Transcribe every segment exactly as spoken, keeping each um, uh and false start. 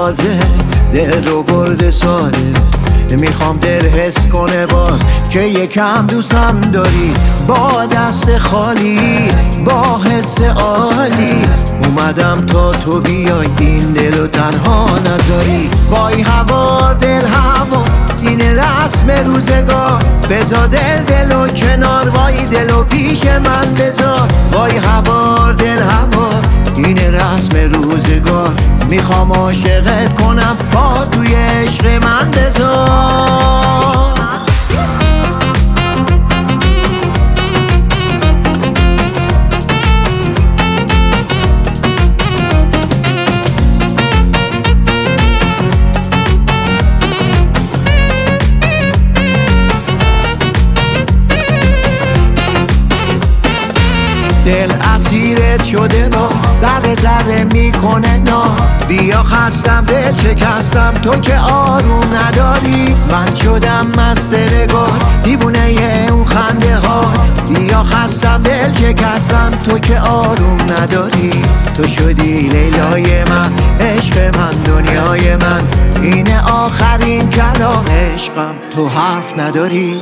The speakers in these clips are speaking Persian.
تازه دل رو برده ساده. میخوام دل حس کنه باز که یکم دوستم داری. با دست خالی با حس عالی اومدم تا تو بیای این دل و تنها نذاری. وای هوا دل هوا این رسم روزگار، بذار دل دل و کنار، وای دل و پیش من بذار. وای هوا دل هوا این رسم روزگار، میخوام عاشقت کنم پا توی عشق من بذار. دل اسیرت شده با ذره ذره میکنه ناز. بیا خستم دل شکستم تو که آروم نداری. من شدم مست نگار دیوونه اون خنده ها. بیا خستم دل شکستم تو که آروم نداری. تو شدی لیلای من عشق من دنیای من، اینه آخرین کلام عشقم تو حرف نداری.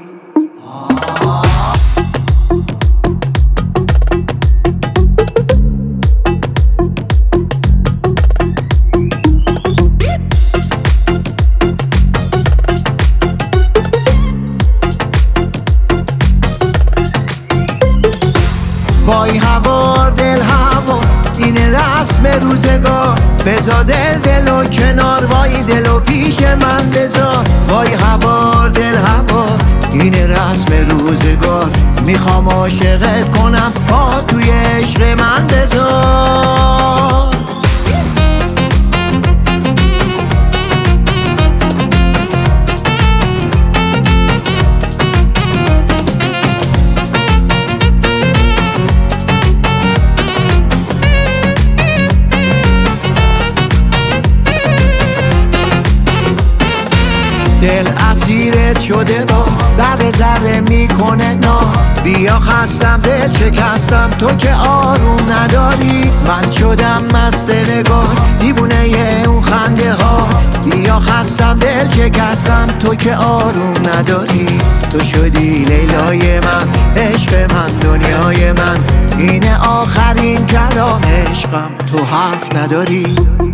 وای هوا دل هوا این رسم روزگار، بذار دل دل و کنار، وای دل و پیش من بذار. وای هوا دل هوا این رسم روزگار، میخوام عاشقت کنم پا توی عشق من بذار. دل اسیرت شده با ذره ذره میکنه ناز. بیا خستم دل شکستم تو که آروم نداری. من شدم مست نگار دیوونه اون خنده ها. بیا خستم دل شکستم تو که آروم نداری. تو شدی لیلای من عشق من دنیای من، اینه آخرین کلام عشقم تو حرف نداری.